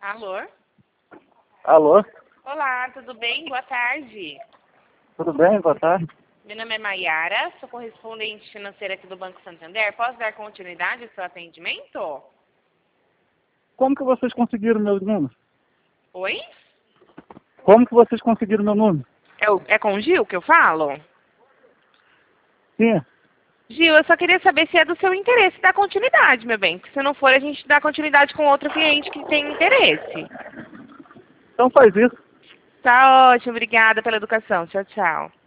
Alô? Alô? Olá, tudo bem? Boa tarde. Tudo bem? Boa tarde. Meu nome é Maiara, sou correspondente financeira aqui do Banco Santander. Posso dar continuidade ao seu atendimento? Como que vocês conseguiram meu número? Oi? Como que vocês conseguiram meu número? É com o Gil que eu falo? Sim. Gil, eu só queria saber se é do seu interesse dar continuidade, meu bem. Porque se não for, a gente dá continuidade com outro cliente que tem interesse. Então faz isso. Tá ótimo, obrigada pela educação. Tchau, tchau.